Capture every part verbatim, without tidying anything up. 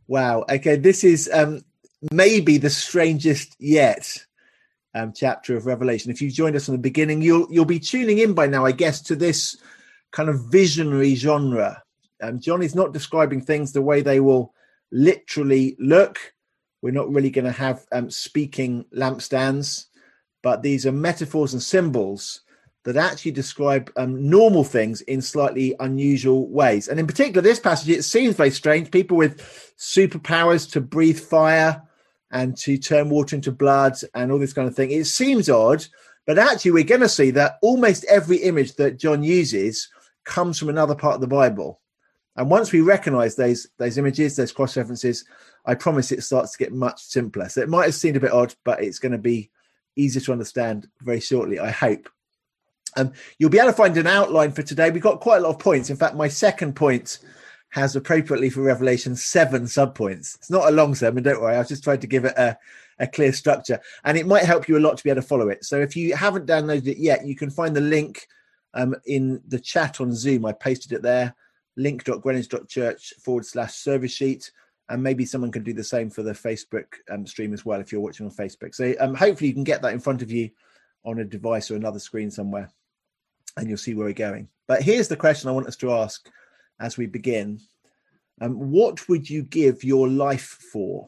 Wow. Okay, this is um, maybe the strangest yet um, chapter of Revelation. If you joined us from the beginning, you'll you'll be tuning in by now, I guess, to this kind of visionary genre. Um, John is not describing things the way they will literally look. We're not really going to have um, speaking lampstands, but these are metaphors and symbols that actually describe um, normal things in slightly unusual ways. And in particular, this passage, it seems very strange. People with superpowers to breathe fire and to turn water into blood and all this kind of thing. It seems odd, but actually we're going to see that almost every image that John uses comes from another part of the Bible. And once we recognize those, those images, those cross references, I promise it starts to get much simpler. So it might have seemed a bit odd, but it's going to be easier to understand very shortly, I hope. Um, you'll be able to find an outline for today. We've got quite a lot of points. In fact, my second point has, appropriately for Revelation, seven subpoints. It's not a long sermon, don't worry. I've just tried to give it a, a clear structure, and it might help you a lot to be able to follow it. So if you haven't downloaded it yet, you can find the link um, in the chat on Zoom. I pasted it there, link.greenwich.church forward slash service sheet. And maybe someone can do the same for the Facebook um, stream as well if you're watching on Facebook. So um, hopefully you can get that in front of you on a device or another screen somewhere, and you'll see where we're going. But here's the question I want us to ask as we begin. Um, what would you give your life for?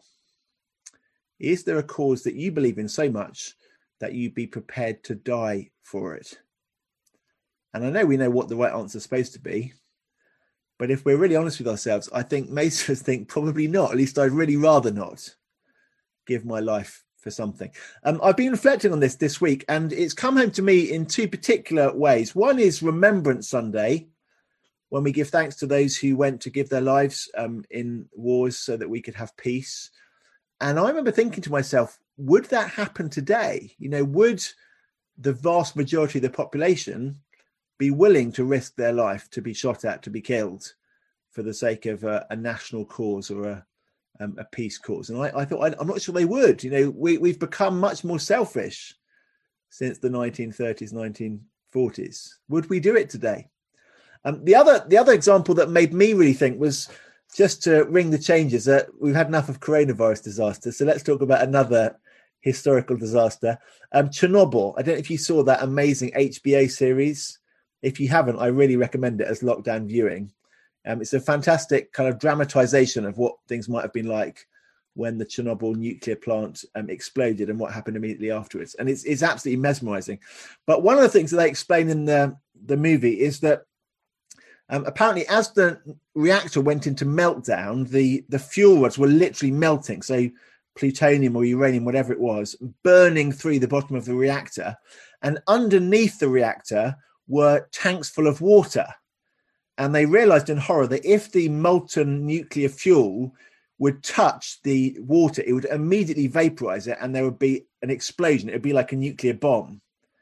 Is there a cause that you believe in so much that you'd be prepared to die for it? And I know we know what the right answer is supposed to be, but if we're really honest with ourselves, I think most of us think probably not. At least I'd really rather not give my life for something. Um, I've been reflecting on this this week, and it's come home to me in two particular ways. One is Remembrance Sunday, when we give thanks to those who went to give their lives um, in wars so that we could have peace. And I remember thinking to myself, would that happen today? You know, would the vast majority of the population be willing to risk their life to be shot at, to be killed for the sake of a, a national cause or a, um, a peace cause? And I, I thought, I, I'm not sure they would. You know, we, we've become much more selfish since the nineteen thirties, nineteen forties. Would we do it today? Um, the other the other example that made me really think was, just to ring the changes, that uh, we've had enough of coronavirus disaster. So let's talk about another historical disaster. Um, Chernobyl. I don't know if you saw that amazing H B O series. If you haven't, I really recommend it as lockdown viewing. Um, it's a fantastic kind of dramatization of what things might have been like when the Chernobyl nuclear plant um, exploded and what happened immediately afterwards. And it's, it's absolutely mesmerizing. But one of the things that they explain in the, the movie is that um, apparently as the reactor went into meltdown, the, the fuel rods were literally melting. So plutonium or uranium, whatever it was, burning through the bottom of the reactor. And underneath the reactor were tanks full of water. And they realized in horror that if the molten nuclear fuel would touch the water, it would immediately vaporize it and there would be an explosion. It would be like a nuclear bomb.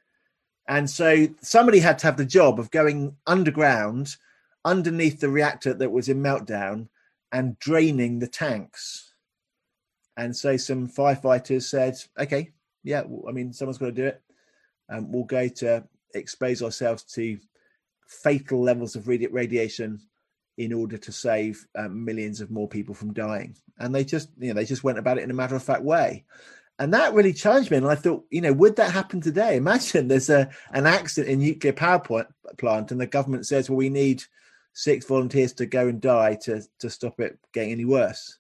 And so somebody had to have the job of going underground underneath the reactor that was in meltdown and draining the tanks. And so some firefighters said, okay, yeah, I mean, someone's got to do it. Um, we'll go to expose ourselves to fatal levels of radi- radiation in order to save um, millions of more people from dying. And they just, you know, they just went about it in a matter of fact way. And that really challenged me. And I thought, you know, would that happen today? Imagine there's a an accident in a nuclear power plant and the government says, well, we need six volunteers to go and die to, to stop it getting any worse.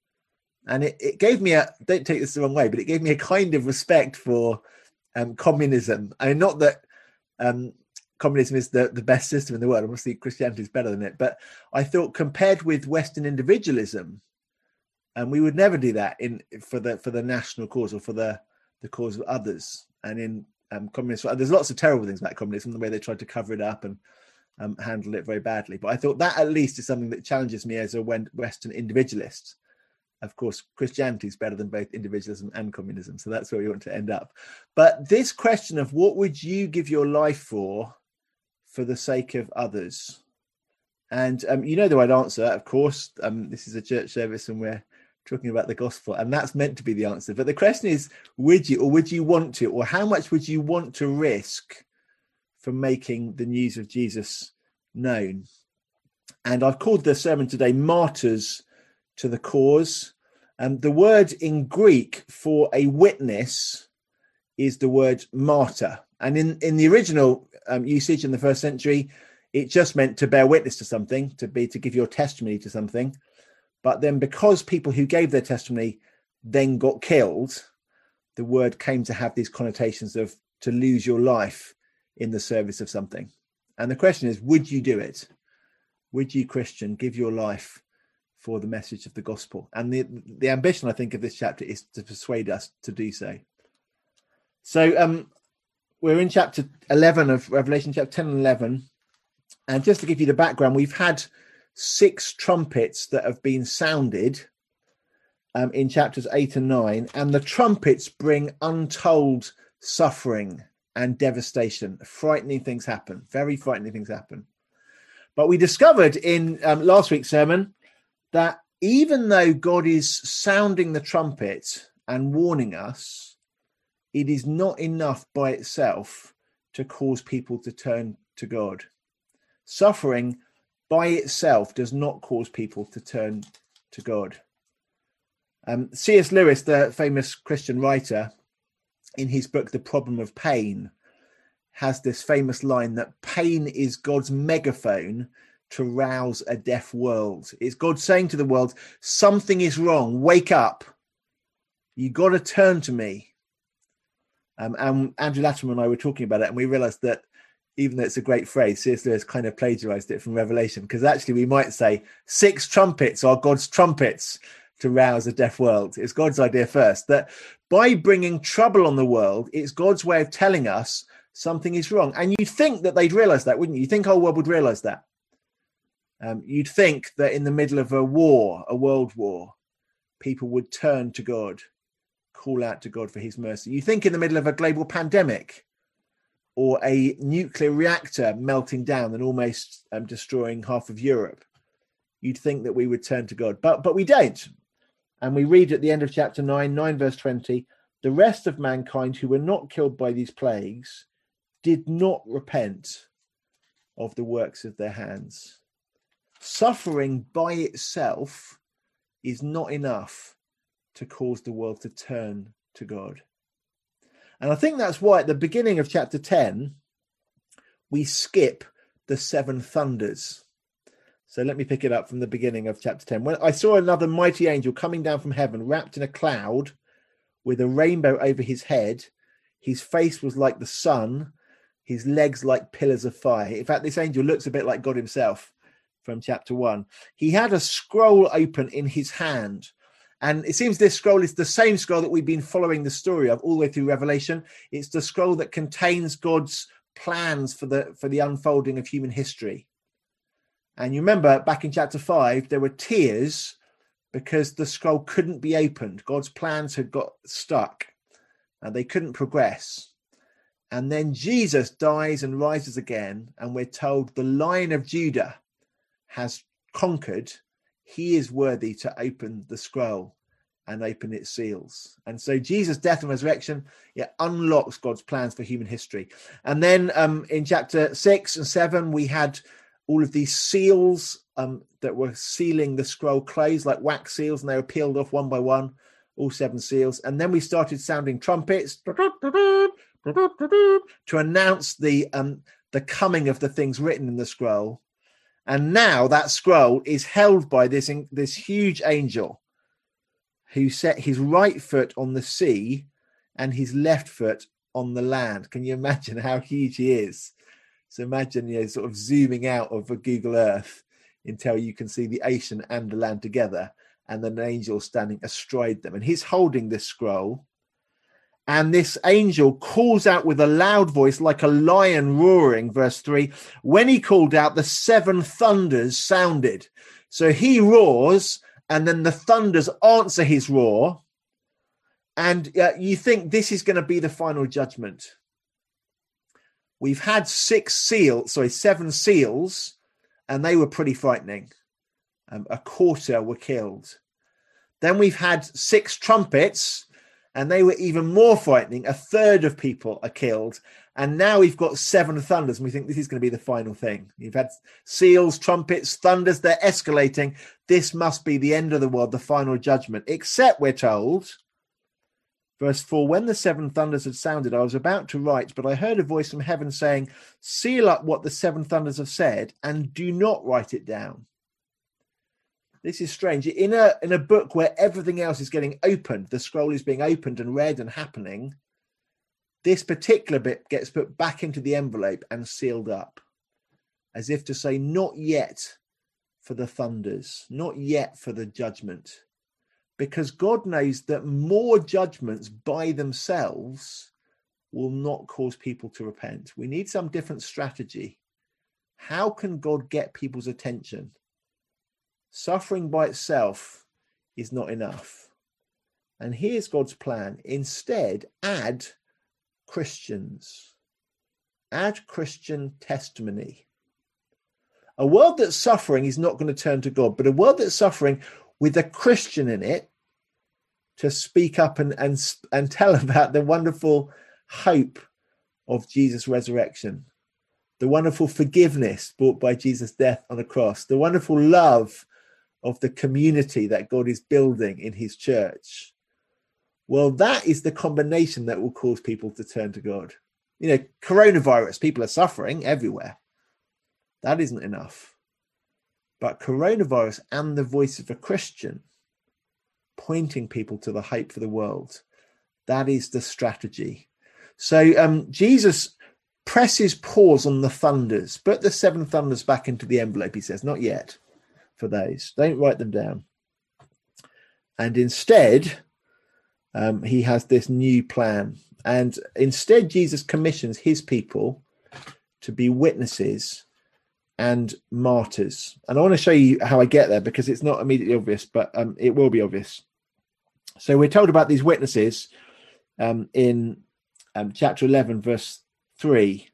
And it, it gave me a, don't take this the wrong way, but it gave me a kind of respect for um, communism. I mean, not that um, communism is the, the best system in the world. Obviously, Christianity is better than it. But I thought compared with Western individualism, and we would never do that in for the for the national cause or for the, the cause of others. And in um, communism, there's lots of terrible things about communism, the way they tried to cover it up and um, handle it very badly. But I thought that at least is something that challenges me as a Western individualist. Of course, Christianity is better than both individualism and communism. So that's where we want to end up. But this question of what would you give your life for, for the sake of others? And um, you know the right answer, of course. Um, this is a church service and we're talking about the gospel, and that's meant to be the answer. But the question is, would you or would you want to, or how much would you want to risk for making the news of Jesus known? And I've called the sermon today Martyrs to the cause. Um, the word in Greek for a witness is the word martyr. And in, in the original um, usage in the first century, it just meant to bear witness to something, to be to give your testimony to something. But then because people who gave their testimony then got killed, the word came to have these connotations of to lose your life in the service of something. And the question is, would you do it? Would you, Christian, give your life for the message of the gospel? And the, the ambition, I think, of this chapter is to persuade us to do so. So um, we're in chapter eleven of Revelation, chapter ten and eleven. And just to give you the background, we've had six trumpets that have been sounded um, in chapters eight and nine. And the trumpets bring untold suffering and devastation. Frightening things happen. Very frightening things happen. But we discovered in um, last week's sermon that even though God is sounding the trumpet and warning us, it is not enough by itself to cause people to turn to God. Suffering by itself does not cause people to turn to God. Um, C S Lewis, the famous Christian writer, in his book, The Problem of Pain, has this famous line that pain is God's megaphone to rouse a deaf world. It's God saying to the world, something is wrong, wake up. You got to turn to me. Um, and Andrew Latimer and I were talking about it, and we realized that even though it's a great phrase, C S Lewis kind of plagiarized it from Revelation, because actually we might say six trumpets are God's trumpets to rouse a deaf world. It's God's idea first, that by bringing trouble on the world, it's God's way of telling us something is wrong. And you'd think that they'd realize that, wouldn't you? You think the whole world would realize that. Um, you'd think that in the middle of a war, a world war, people would turn to God, call out to God for his mercy. You think in the middle of a global pandemic or a nuclear reactor melting down and almost um, destroying half of Europe, you'd think that we would turn to God. But, but we don't. And we read at the end of chapter nine, nine verse twenty, the rest of mankind who were not killed by these plagues did not repent of the works of their hands. Suffering by itself is not enough to cause the world to turn to God. And I think that's why at the beginning of chapter ten, we skip the seven thunders. So let me pick it up from the beginning of chapter ten. When I saw another mighty angel coming down from heaven, wrapped in a cloud with a rainbow over his head. His face was like the sun, his legs like pillars of fire. In fact, this angel looks a bit like God himself from chapter one. He had a scroll open in his hand. And it seems this scroll is the same scroll that we've been following the story of all the way through Revelation. It's the scroll that contains God's plans for the, for the unfolding of human history. And you remember back in chapter five, there were tears because the scroll couldn't be opened. God's plans had got stuck and they couldn't progress. And then Jesus dies and rises again. And we're told the Lion of Judah has conquered. He is worthy to open the scroll and open its seals. And so Jesus' death and resurrection, it unlocks God's plans for human history. And then um, in chapter six and seven, we had all of these seals um, that were sealing the scroll closed, like wax seals, and they were peeled off one by one, all seven seals. And then we started sounding trumpets to announce the um, the coming of the things written in the scroll. And now that scroll is held by this, this huge angel who set his right foot on the sea and his left foot on the land. Can you imagine how huge he is? So imagine, you know, sort of zooming out of a Google Earth until you can see the ocean and the land together, and then an angel standing astride them. And he's holding this scroll. And this angel calls out with a loud voice like a lion roaring, verse three. When he called out, the seven thunders sounded. So he roars, and then the thunders answer his roar. And uh, you think this is going to be the final judgment. We've had six seals, sorry, seven seals, and they were pretty frightening. Um, a quarter were killed. Then we've had six trumpets, And they were even more frightening. A third of people are killed. And now we've got seven thunders, and we think this is going to be the final thing. You've had seals, trumpets, thunders, they're escalating. This must be the end of the world, the final judgment. Except, we're told, verse four, when the seven thunders had sounded, I was about to write, but I heard a voice from heaven saying, seal up what the seven thunders have said, and do not write it down. This is strange. In a, in a book where everything else is getting opened, the scroll is being opened and read and happening, this particular bit gets put back into the envelope and sealed up, as if to say, not yet for the thunders, not yet for the judgment, because God knows that more judgments by themselves will not cause people to repent. We need some different strategy. How can God get people's attention? Suffering by itself is not enough. And here's God's plan. Instead, add Christians. Add Christian testimony. A world that's suffering is not going to turn to God, but a world that's suffering with a Christian in it to speak up and, and, and tell about the wonderful hope of Jesus' resurrection, the wonderful forgiveness brought by Jesus' death on the cross, the wonderful love of the community that God is building in his church. Well, that is the combination that will cause people to turn to God. You know, coronavirus, people are suffering everywhere. That isn't enough. But coronavirus and the voice of a Christian pointing people to the hope for the world, that is the strategy. So um, Jesus presses pause on the thunders, put the seven thunders back into the envelope, he says, not yet for those. Don't write them down. And instead, um, he has this new plan. And instead, Jesus commissions his people to be witnesses and martyrs. And I want to show you how I get there, because it's not immediately obvious, but um, it will be obvious. So we're told about these witnesses um, in um, chapter eleven, verse three.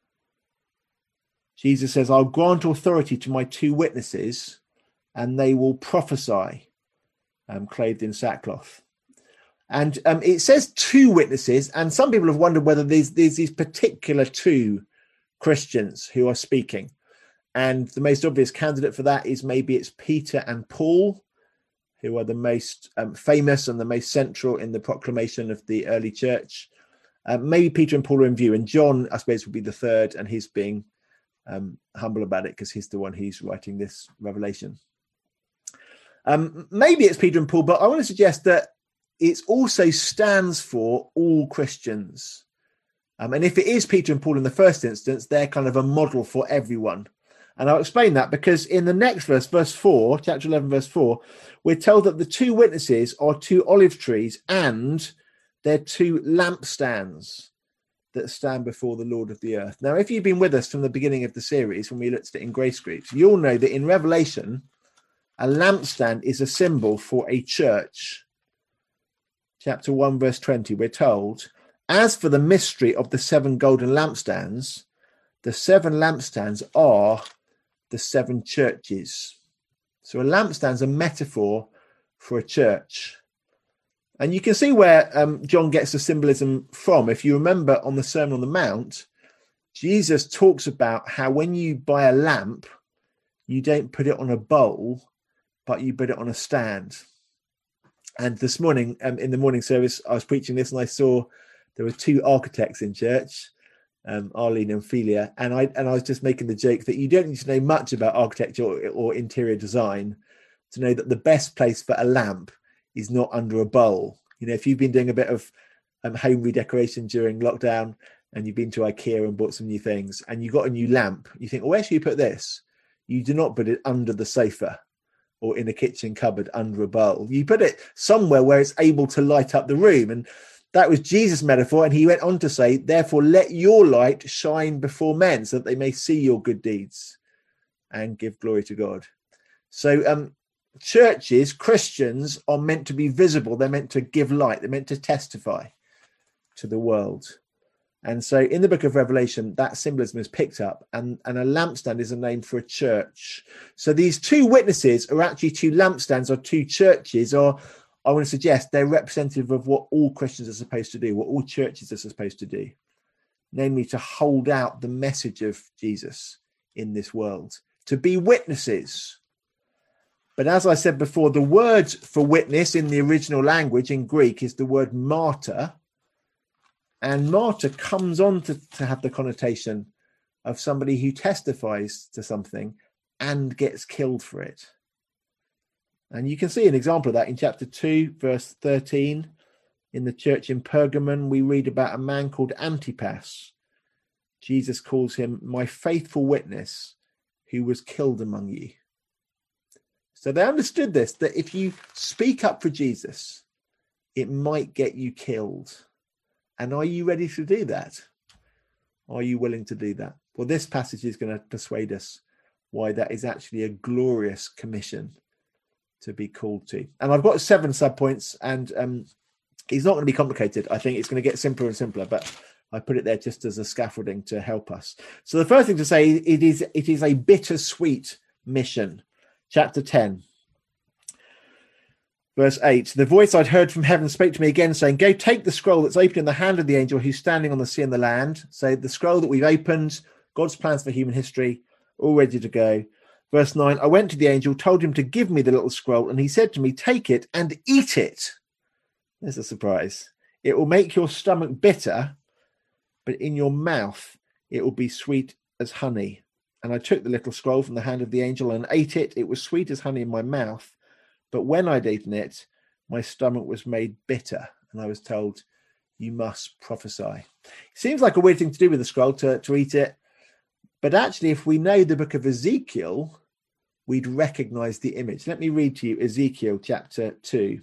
Jesus says, I'll grant authority to my two witnesses, and they will prophesy, um, clothed in sackcloth. And um, it says two witnesses, and some people have wondered whether there's, there's these particular two Christians who are speaking. And the most obvious candidate for that is maybe it's Peter and Paul, who are the most um, famous and the most central in the proclamation of the early church. Uh, maybe Peter and Paul are in view, and John, I suppose, would be the third, and he's being um, humble about it because he's the one who's writing this revelation. Um, maybe it's Peter and Paul, but I want to suggest that it also stands for all Christians. Um, and if it is Peter and Paul in the first instance, they're kind of a model for everyone. And I'll explain that because in the next verse, verse four, chapter eleven, verse four, we're told that the two witnesses are two olive trees and they're two lampstands that stand before the Lord of the earth. Now, if you've been with us from the beginning of the series, when we looked at it in grace groups, you'll know that in Revelation, a lampstand is a symbol for a church. Chapter one, verse twenty, we're told, as for the mystery of the seven golden lampstands, the seven lampstands are the seven churches. So a lampstand is a metaphor for a church. And you can see where um, John gets the symbolism from. If you remember on the Sermon on the Mount, Jesus talks about how when you buy a lamp, you don't put it on a bowl, but you put it on a stand. And this morning, um, in the morning service, I was preaching this and I saw there were two architects in church, um, Arlene and Ophelia, and I and I was just making the joke that you don't need to know much about architecture or, or interior design to know that the best place for a lamp is not under a bowl. You know, if you've been doing a bit of um, home redecoration during lockdown and you've been to IKEA and bought some new things and you got a new lamp, you think, well, where should you put this? You do not put it under the sofa or in a kitchen cupboard under a bowl. You put it somewhere where it's able to light up the room. And that was Jesus' metaphor. And he went on to say, therefore, let your light shine before men so that they may see your good deeds and give glory to God. So um, churches, Christians are meant to be visible. They're meant to give light. They're meant to testify to the world. And so in the book of Revelation, that symbolism is picked up, and, and a lampstand is a name for a church. So these two witnesses are actually two lampstands or two churches or I want to suggest they're representative of what all Christians are supposed to do, what all churches are supposed to do, namely to hold out the message of Jesus in this world, to be witnesses. But as I said before, the word for witness in the original language in Greek is the word martyr. And martyr comes on to, to have the connotation of somebody who testifies to something and gets killed for it. And you can see an example of that in chapter two, verse thirteen. In the church in Pergamon, we read about a man called Antipas. Jesus calls him my faithful witness who was killed among you. So they understood this, that if you speak up for Jesus, it might get you killed. And are you ready to do that? Are you willing to do that? Well, this passage is going to persuade us why that is actually a glorious commission to be called to. And I've got seven subpoints, and um, it's not going to be complicated. I think it's going to get simpler and simpler, but I put it there just as a scaffolding to help us. So the first thing to say, it is it is a bittersweet mission. Chapter ten, verse eight. The voice I'd heard from heaven spoke to me again, saying, go take the scroll that's open in the hand of the angel who's standing on the sea and the land. So the scroll that we've opened, God's plans for human history, all ready to go. Verse nine, I went to the angel, told him to give me the little scroll, and he said to me, take it and eat it. There's a surprise. It will make your stomach bitter, but in your mouth it will be sweet as honey. And I took the little scroll from the hand of the angel and ate it. It was sweet as honey in my mouth. But when I'd eaten it, my stomach was made bitter. And I was told, you must prophesy. It seems like a weird thing to do with the scroll, to, to eat it. But actually, if we know the book of Ezekiel, we'd recognize the image. Let me read to you Ezekiel chapter two.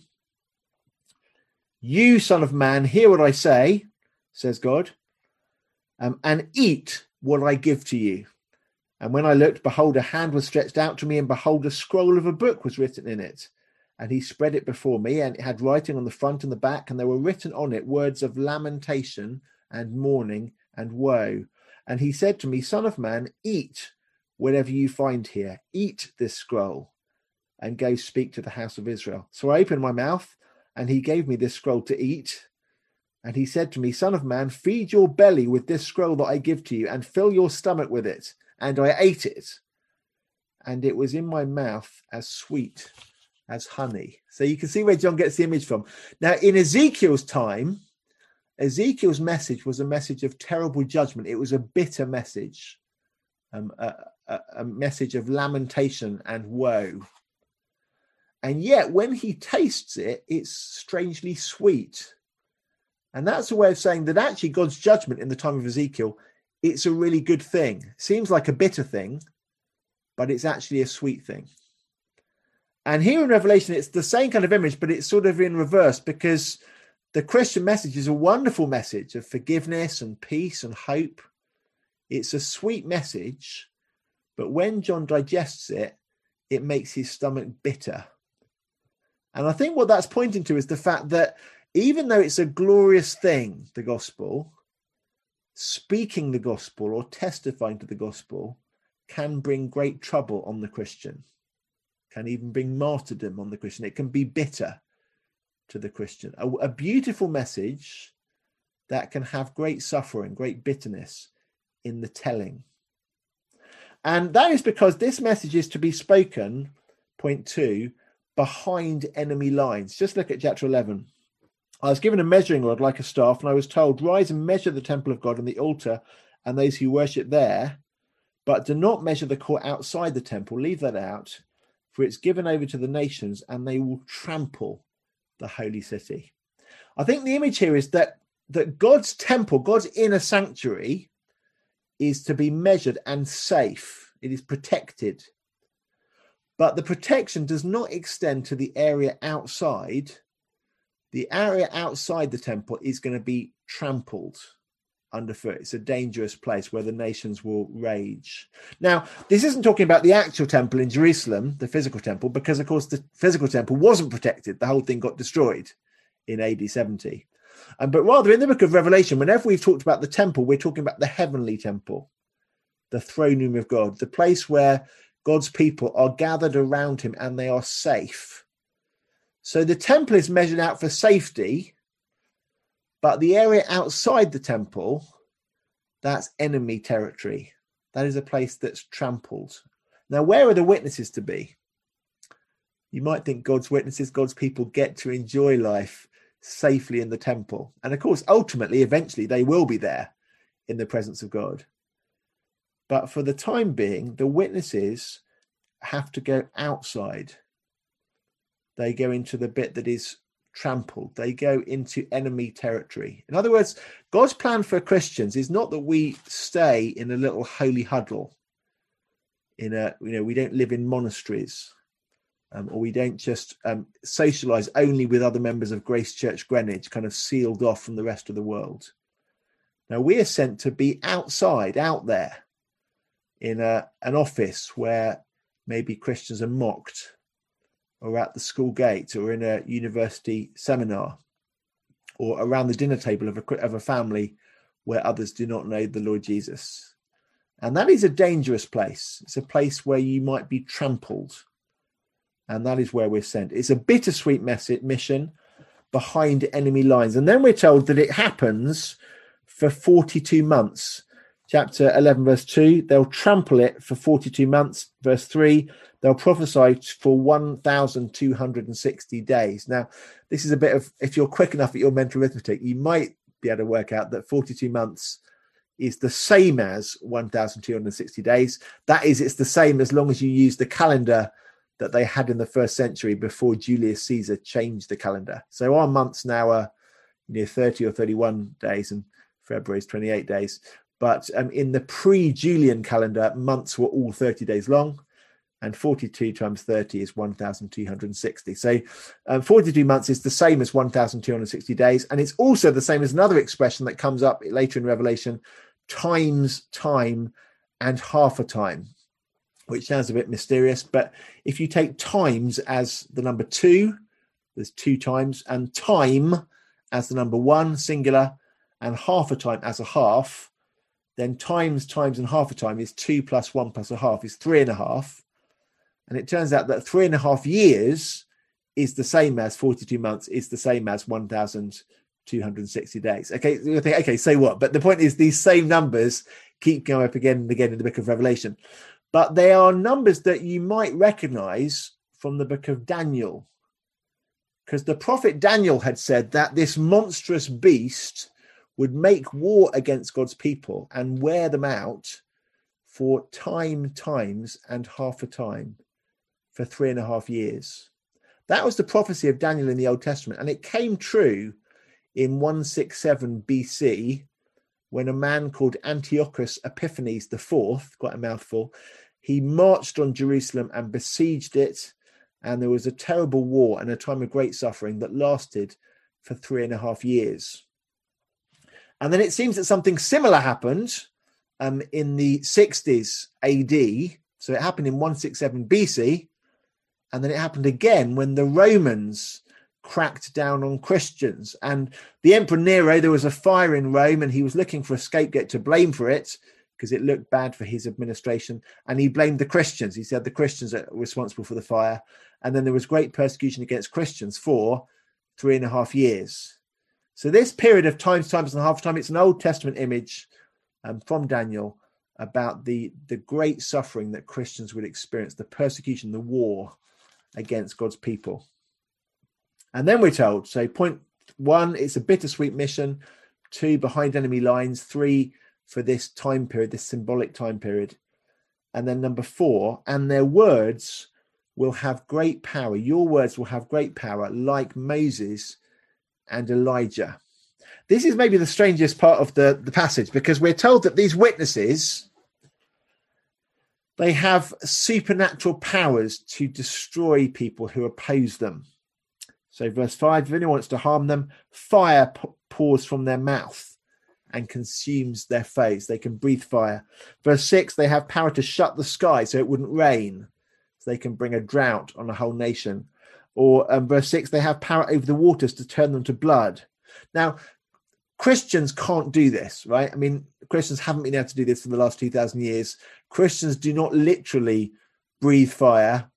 You, son of man, hear what I say, says God, um, and eat what I give to you. And when I looked, behold, a hand was stretched out to me, and behold, a scroll of a book was written in it. And he spread it before me, and it had writing on the front and the back, and there were written on it words of lamentation and mourning and woe. And he said to me, son of man, eat whatever you find here. Eat this scroll, and go speak to the house of Israel. So I opened my mouth, and he gave me this scroll to eat. And he said to me, son of man, feed your belly with this scroll that I give to you, and fill your stomach with it. And I ate it, and it was in my mouth as sweet as honey. So you can see where John gets the image from. Now, in Ezekiel's time, Ezekiel's message was a message of terrible judgment. It was a bitter message, um, a, a, a message of lamentation and woe. And yet, when he tastes it, it's strangely sweet. And that's a way of saying that actually God's judgment in the time of Ezekiel, it's a really good thing. Seems like a bitter thing, but it's actually a sweet thing. And here in Revelation, it's the same kind of image, but it's sort of in reverse, because the Christian message is a wonderful message of forgiveness and peace and hope. It's a sweet message, but when John digests it, it makes his stomach bitter. And I think what that's pointing to is the fact that even though it's a glorious thing, the gospel, speaking the gospel or testifying to the gospel can bring great trouble on the Christian, can even bring martyrdom on the Christian. It can be bitter to the Christian. A, a beautiful message that can have great suffering, great bitterness in the telling. And that is because this message is to be spoken, point two, behind enemy lines. Just look at chapter eleven. I was given a measuring rod like a staff, and I was told, rise and measure the temple of God and the altar and those who worship there, but do not measure the court outside the temple. Leave that out, for it's given over to the nations, and they will trample the holy city. I think the image here is that, that God's temple, God's inner sanctuary, is to be measured and safe. It is protected. But the protection does not extend to the area outside. The area outside the temple is going to be trampled underfoot. It's a dangerous place where the nations will rage. Now, this isn't talking about the actual temple in Jerusalem, the physical temple, because, of course, the physical temple wasn't protected. The whole thing got destroyed in A D seventy. Um, but rather, in the book of Revelation, whenever we've talked about the temple, we're talking about the heavenly temple, the throne room of God, the place where God's people are gathered around him and they are safe. So the temple is measured out for safety, but the area outside the temple, that's enemy territory. That is a place that's trampled. Now, where are the witnesses to be? You might think God's witnesses, God's people get to enjoy life safely in the temple. And of course, ultimately, eventually, they will be there in the presence of God. But for the time being, the witnesses have to go outside. They go into the bit that is trampled. They go into enemy territory. In other words, God's plan for Christians is not that we stay in a little holy huddle. In a, you know, we don't live in monasteries, um, or we don't just um, socialize only with other members of Grace Church Greenwich, kind of sealed off from the rest of the world. Now, we are sent to be outside, out there, in a, an office where maybe Christians are mocked, or at the school gate, or in a university seminar, or around the dinner table of a, of a family where others do not know the Lord Jesus. And that is a dangerous place. It's a place where you might be trampled. And that is where we're sent. It's a bittersweet message, mission behind enemy lines. And then we're told that it happens for forty-two months. Chapter eleven, verse two, they'll trample it for forty-two months. Verse three, they'll prophesy for one thousand two hundred sixty days. Now, this is a bit of, if you're quick enough at your mental arithmetic, you might be able to work out that forty-two months is the same as one thousand two hundred sixty days. That is, it's the same as long as you use the calendar that they had in the first century before Julius Caesar changed the calendar. So our months now are, you know, thirty or thirty-one days, and February is twenty-eight days. But um, in the pre-Julian calendar, months were all thirty days long, and forty-two times thirty is one thousand two hundred sixty. So um, forty-two months is the same as one thousand two hundred sixty days. And it's also the same as another expression that comes up later in Revelation, times time and half a time, which sounds a bit mysterious. But if you take times as the number two, there's two times, and time as the number one, singular, and half a time as a half, then times, times, and half a time is two plus one plus a half is three and a half. And it turns out that three and a half years is the same as forty-two months, is the same as one thousand two hundred sixty days. Okay, you think, okay, so what? But the point is, these same numbers keep going up again and again in the book of Revelation. But they are numbers that you might recognize from the book of Daniel, because the prophet Daniel had said that this monstrous beast would make war against God's people and wear them out for time, times, and half a time for three and a half years. That was the prophecy of Daniel in the Old Testament, and it came true in one sixty-seven B C when a man called Antiochus Epiphanes the Fourth, quite a mouthful, he marched on Jerusalem and besieged it, and there was a terrible war and a time of great suffering that lasted for three and a half years. And then it seems that something similar happened um, in the sixties A D. So it happened in one sixty-seven B C. And then it happened again when the Romans cracked down on Christians. And the Emperor Nero, there was a fire in Rome, and he was looking for a scapegoat to blame for it because it looked bad for his administration. And he blamed the Christians. He said the Christians are responsible for the fire. And then there was great persecution against Christians for three and a half years. So this period of times, times and a half time, it's an Old Testament image um, from Daniel about the, the great suffering that Christians would experience, the persecution, the war against God's people. And then we're told, so point one, it's a bittersweet mission. Two, behind enemy lines. Three, for this time period, this symbolic time period. And then number four, and their words will have great power. Your words will have great power, like Moses and Elijah. This is maybe the strangest part of the, the passage, because we're told that these witnesses, they have supernatural powers to destroy people who oppose them. So verse five, if anyone wants to harm them, fire p- pours from their mouth and consumes their foes. They can breathe fire. Verse six, they have power to shut the sky so it wouldn't rain. So they can bring a drought on a whole nation. Or um, verse six, they have power over the waters to turn them to blood. Now, Christians can't do this, right? I mean, Christians haven't been able to do this for the last two thousand years. Christians do not literally breathe fire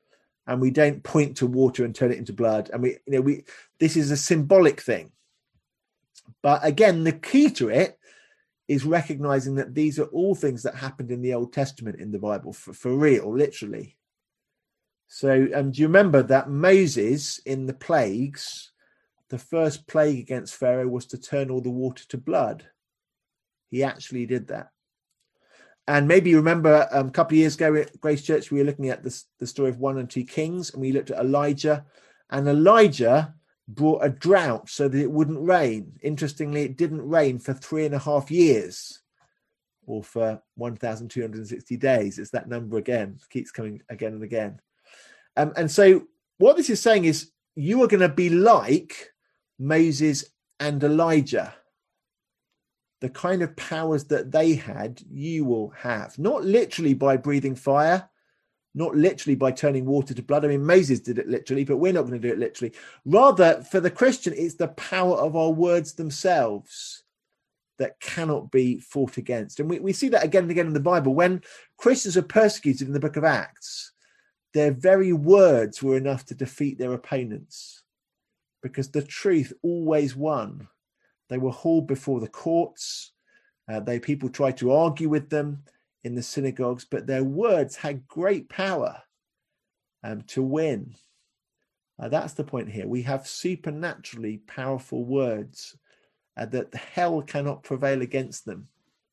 and we don't point to water and turn it into blood. And we, you know, we this is a symbolic thing. But again, the key to it is recognizing that these are all things that happened in the Old Testament in the Bible for, for real, literally. So um, do you remember that Moses in the plagues, the first plague against Pharaoh was to turn all the water to blood? He actually did that. And maybe you remember um, a couple of years ago at Grace Church, we were looking at this, the story of one and two kings, and we looked at Elijah. And Elijah brought a drought so that it wouldn't rain. Interestingly, it didn't rain for three and a half years, or for one thousand two hundred sixty days. It's that number again, it keeps coming again and again. Um, and so what this is saying is you are going to be like Moses and Elijah. The kind of powers that they had, you will have. Not literally by breathing fire, not literally by turning water to blood. I mean, Moses did it literally, but we're not going to do it literally. Rather, for the Christian, it's the power of our words themselves that cannot be fought against. And we, we see that again and again in the Bible. When Christians are persecuted in the book of Acts, their very words were enough to defeat their opponents, because the truth always won. They were hauled before the courts. Uh, they people tried to argue with them in the synagogues, but their words had great power um, to win. Uh, that's the point here. We have supernaturally powerful words uh, that hell cannot prevail against them.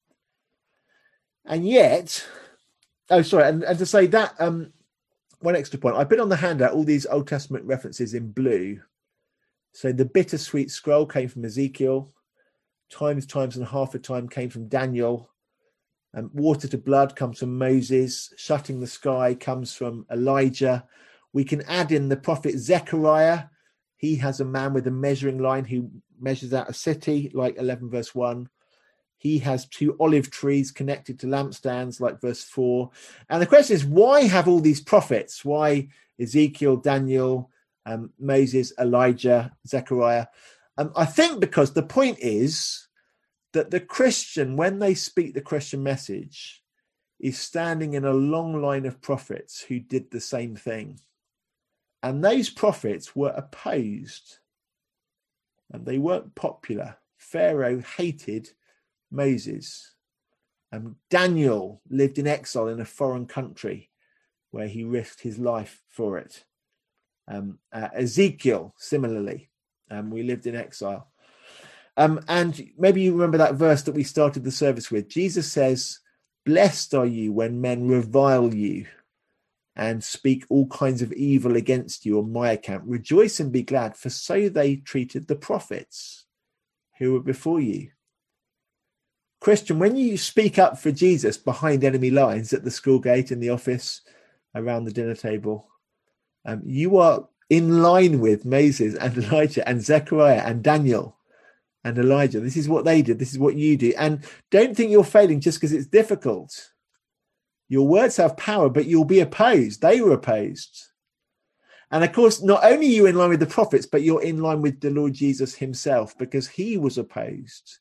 And yet, oh, sorry, and, and to say that, um, one extra point. I put on the handout all these Old Testament references in blue. So the bittersweet scroll came from Ezekiel. Times, times and half a time came from Daniel. Um, water to blood comes from Moses. Shutting the sky comes from Elijah. We can add in the prophet Zechariah. He has a man with a measuring line who measures out a city, like eleven verse one. He has two olive trees connected to lampstands, like verse four. And the question is, why have all these prophets? Why Ezekiel, Daniel, Um, Moses, Elijah, Zechariah? Um, I think because the point is that the Christian, when they speak the Christian message, is standing in a long line of prophets who did the same thing. And those prophets were opposed, and they weren't popular. Pharaoh hated Moses. Um, Daniel lived in exile in a foreign country where he risked his life for it. Um, uh, Ezekiel, similarly, um, we lived in exile. Um, and maybe you remember that verse that we started the service with. Jesus says, "Blessed are you when men revile you and speak all kinds of evil against you on my account. Rejoice and be glad, for so they treated the prophets who were before you." Christian, when you speak up for Jesus behind enemy lines at the school gate, in the office, around the dinner table, Um, you are in line with Moses and Elijah and Zechariah and Daniel and Elijah. This is what they did. This is what you do. And don't think you're failing just because it's difficult. Your words have power, but you'll be opposed. They were opposed. And of course, not only are you in line with the prophets, but you're in line with the Lord Jesus himself, because he was opposed.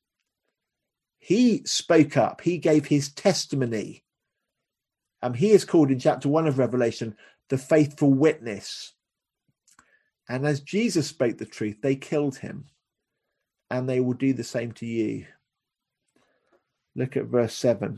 He spoke up. He gave his testimony. Um, he is called in chapter one of Revelation the faithful witness. And as Jesus spoke the truth, they killed him, and they will do the same to you. Look at verse seven.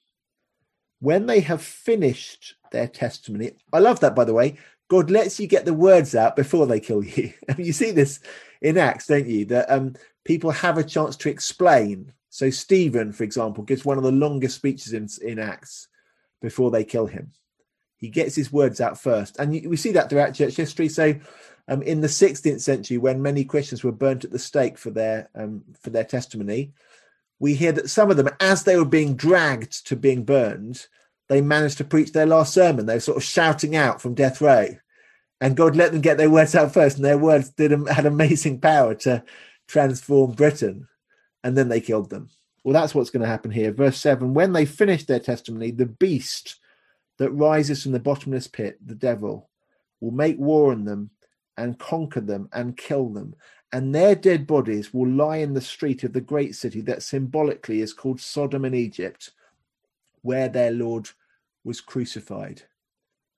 When they have finished their testimony, I love that, by the way. God lets you get the words out before they kill you. I mean, you see this in Acts, don't you? That um, people have a chance to explain. So Stephen, for example, gives one of the longest speeches in, in Acts before they kill him. He gets his words out first. And we see that throughout church history. So um, in the sixteenth century, when many Christians were burnt at the stake for their um, for their testimony, we hear that some of them, as they were being dragged to being burned, they managed to preach their last sermon. They were sort of shouting out from death row. And God let them get their words out first. And their words did had amazing power to transform Britain. And then they killed them. Well, that's what's going to happen here. Verse seven, when they finished their testimony, the beast that rises from the bottomless pit, the devil, will make war on them and conquer them and kill them. And their dead bodies will lie in the street of the great city that symbolically is called Sodom and Egypt, where their Lord was crucified.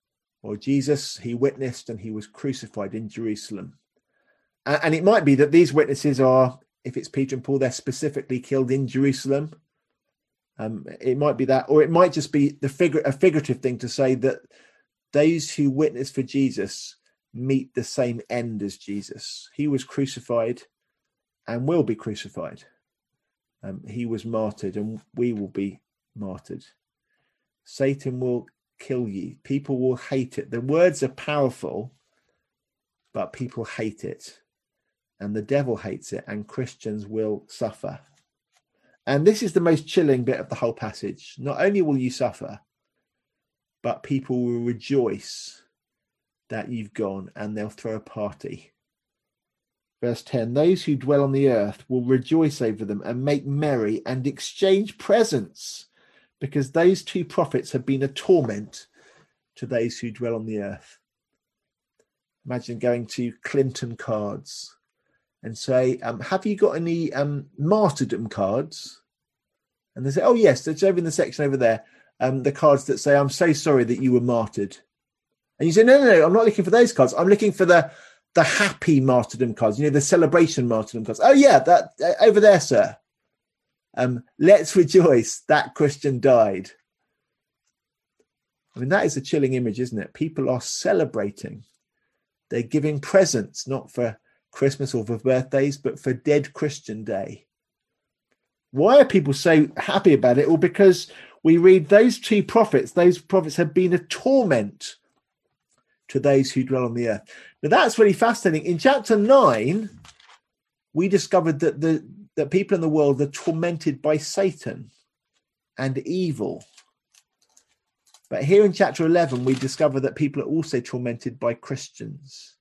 Or Jesus, he witnessed and he was crucified in Jerusalem. And, and it might be that these witnesses are, if it's Peter and Paul, they're specifically killed in Jerusalem. Um, it might be that, or it might just be the figure, a figurative thing to say that those who witness for Jesus meet the same end as Jesus. He was crucified and will be crucified. Um, he was martyred and we will be martyred. Satan will kill you. People will hate it. The words are powerful, but people hate it. And the devil hates it, and Christians will suffer. And this is the most chilling bit of the whole passage. Not only will you suffer, but people will rejoice that you've gone, and they'll throw a party. Verse ten, those who dwell on the earth will rejoice over them and make merry and exchange presents, because those two prophets have been a torment to those who dwell on the earth. Imagine going to Clinton Cards and say, um, have you got any um, martyrdom cards? And they say, oh, yes, it's over in the section over there. Um, the cards that say, I'm so sorry that you were martyred. And you say, no, no, no, I'm not looking for those cards. I'm looking for the the happy martyrdom cards, you know, the celebration martyrdom cards. Oh, yeah, that uh, over there, sir. Um, let's rejoice that Christian died. I mean, that is a chilling image, isn't it? People are celebrating. They're giving presents, not for Christmas or for birthdays, but for Dead Christian Day. Why are people so happy about it? Well, because we read those two prophets, those prophets have been a torment to those who dwell on the earth. Now, that's really fascinating. In chapter nine, we discovered that the that people in the world are tormented by Satan and evil. But here in chapter eleven, we discover that people are also tormented by Christians.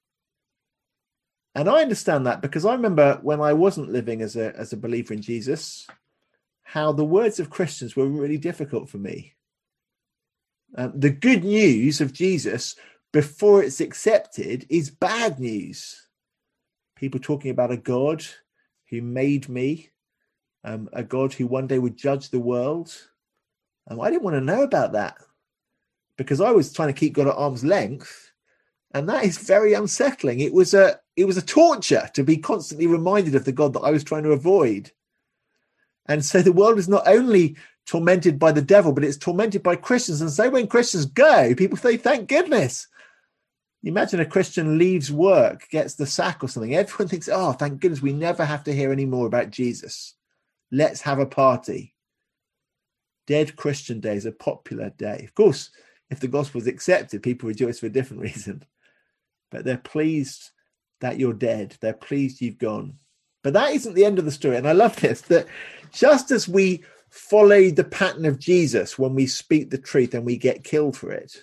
And I understand that because I remember when I wasn't living as a, as a believer in Jesus, how the words of Christians were really difficult for me. Um, the good news of Jesus, before it's accepted, is bad news. People talking about a God who made me, um, a God who one day would judge the world. Um, I didn't want to know about that because I was trying to keep God at arm's length, and that is very unsettling. It was a it was a torture to be constantly reminded of the God that I was trying to avoid. And so the world is not only tormented by the devil, but it's tormented by Christians. And so when Christians go, people say, thank goodness. You imagine a Christian leaves work, gets the sack or something. Everyone thinks, oh, thank goodness, we never have to hear any more about Jesus. Let's have a party. Dead Christian Day is a popular day. Of course, if the gospel is accepted, people rejoice for a different reason. But they're pleased that you're dead. They're pleased you've gone. But that isn't the end of the story. And I love this, that just as we follow the pattern of Jesus when we speak the truth and we get killed for it,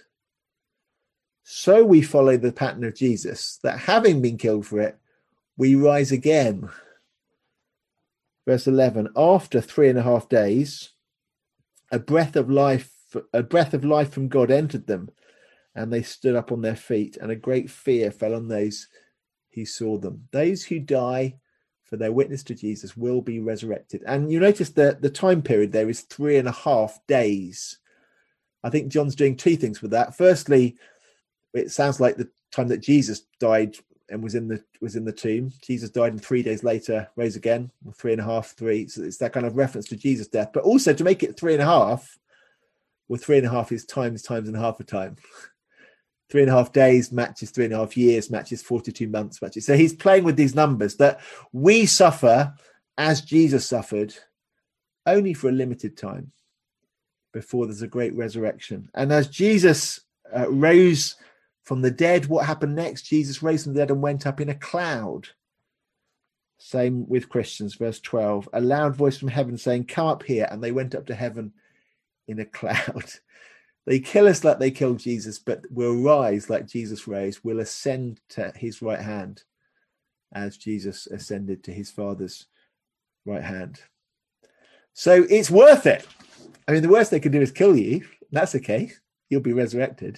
so we follow the pattern of Jesus, that having been killed for it, we rise again. Verse eleven, after three and a half days, a breath of life, a breath of life from God entered them, and they stood up on their feet, and a great fear fell on those who saw them. Those who die for their witness to Jesus will be resurrected. And you notice that the time period there is three and a half days. I think John's doing two things with that. Firstly, it sounds like the time that Jesus died and was in the was in the tomb. Jesus died and three days later rose again. Well, three and a half, three. So it's that kind of reference to Jesus' death. But also to make it three and a half, well, three and a half is times, times and a half a time. Three and a half days matches three and a half years, matches forty-two months, matches. So he's playing with these numbers that we suffer as Jesus suffered, only for a limited time before there's a great resurrection. And as Jesus uh, rose from the dead, what happened next? Jesus rose from the dead and went up in a cloud. Same with Christians, verse twelve. A loud voice from heaven saying, come up here. And they went up to heaven in a cloud. They kill us like they killed Jesus, but we'll rise like Jesus rose. We'll ascend to his right hand as Jesus ascended to his Father's right hand. So it's worth it. I mean, the worst they could do is kill you. That's okay. You'll be resurrected.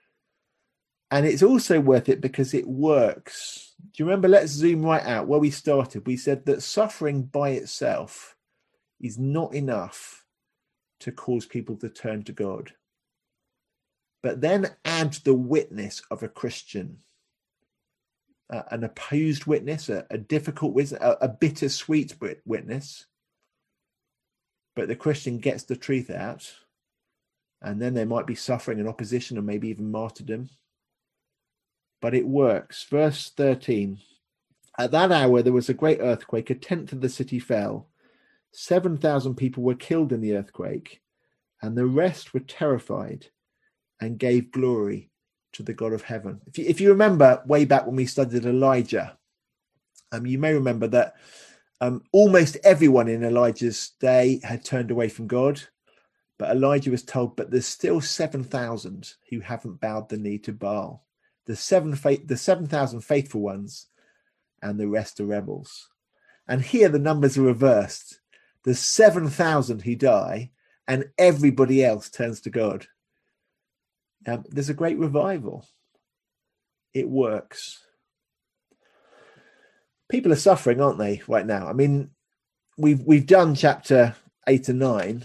And it's also worth it because it works. Do you remember? Let's zoom right out where we started. We said that suffering by itself is not enough to cause people to turn to God. but then add the witness of a Christian, uh, an opposed witness, a, a difficult witness, a, a bittersweet witness. But the Christian gets the truth out, and then there might be suffering and opposition and maybe even martyrdom. But it works. Verse thirteen, at that hour there was a great earthquake, a tenth of the city fell. seven thousand people were killed in the earthquake, and the rest were terrified and gave glory to the God of heaven. If you, if you remember way back when we studied Elijah, um, you may remember that um, almost everyone in Elijah's day had turned away from God. But Elijah was told, but there's still seven thousand who haven't bowed the knee to Baal. The seven faith, the seven thousand faithful ones, and the rest are rebels. And here the numbers are reversed. There's seven thousand who die, and everybody else turns to God. Um, there's a great revival. It works. People are suffering, aren't they, right now? I mean, we've we've done chapter eight and nine.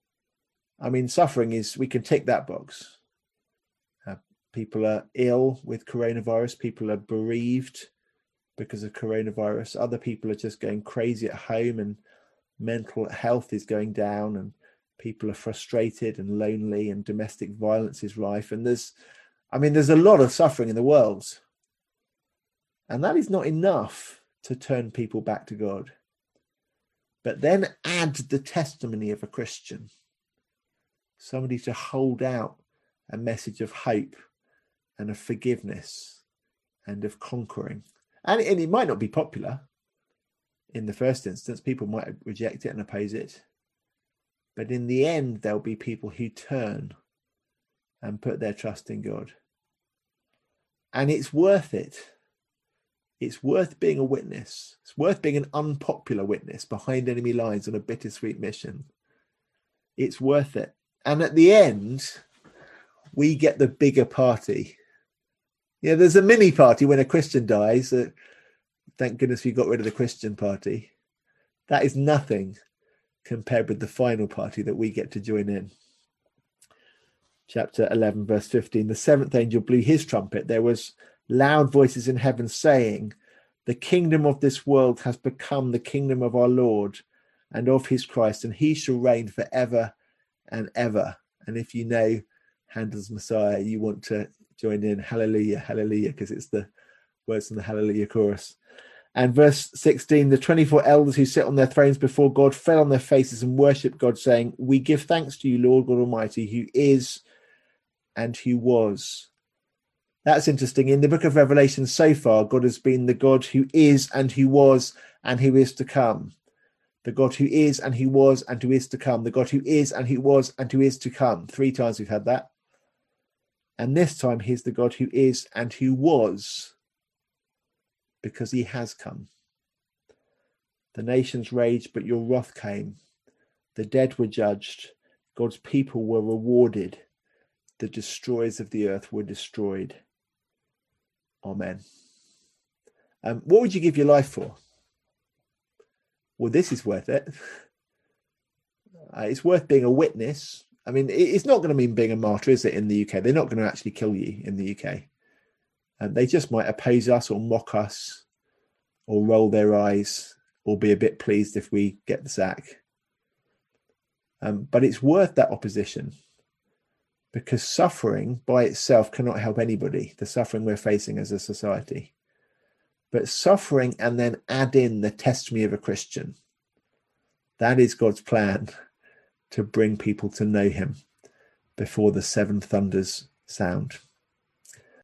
I mean, suffering is, we can tick that box. Uh, people are ill with coronavirus. People are bereaved because of coronavirus. Other people are just going crazy at home, and mental health is going down, and people are frustrated and lonely, and domestic violence is rife. And there's, I mean, there's a lot of suffering in the world. And that is not enough to turn people back to God. But then add the testimony of a Christian, somebody to hold out a message of hope and of forgiveness and of conquering. And, and it might not be popular in the first instance. People might reject it and oppose it. But in the end, there'll be people who turn and put their trust in God. And it's worth it. It's worth being a witness. It's worth being an unpopular witness behind enemy lines on a bittersweet mission. It's worth it. And at the end, we get the bigger party. Yeah, there's a mini party when a Christian dies. Uh, thank goodness we got rid of the Christian party. That is nothing compared with the final party that we get to join in. Chapter eleven, verse fifteen. The seventh angel blew his trumpet. There was loud voices in heaven saying, the kingdom of this world has become the kingdom of our Lord and of his Christ, and he shall reign forever and ever. And if you know Handel's Messiah, you want to join in hallelujah, hallelujah, because it's the words in the hallelujah chorus. And verse sixteen, the twenty-four elders who sit on their thrones before God fell on their faces and worshipped God, saying, we give thanks to you, Lord God Almighty, who is and who was. That's interesting. In the book of Revelation so far, God has been the God who is and who was and who is to come. The God who is and who was and who is to come. The God who is and who was and who is to come. Three times we've had that. And this time he's the God who is and who was, because he has come. The nations raged, but your wrath came. The dead were judged. God's people were rewarded. The destroyers of the earth were destroyed. Amen. Um, what would you give your life for? Well, this is worth it. Uh, it's worth being a witness. I mean, it's not going to mean being a martyr, is it, in the U K? They're not going to actually kill you in the U K. And they just might oppose us or mock us or roll their eyes or be a bit pleased if we get the sack. Um, but it's worth that opposition, because suffering by itself cannot help anybody, the suffering we're facing as a society. But suffering and then add in the testimony of a Christian, that is God's plan to bring people to know him before the seven thunders sound.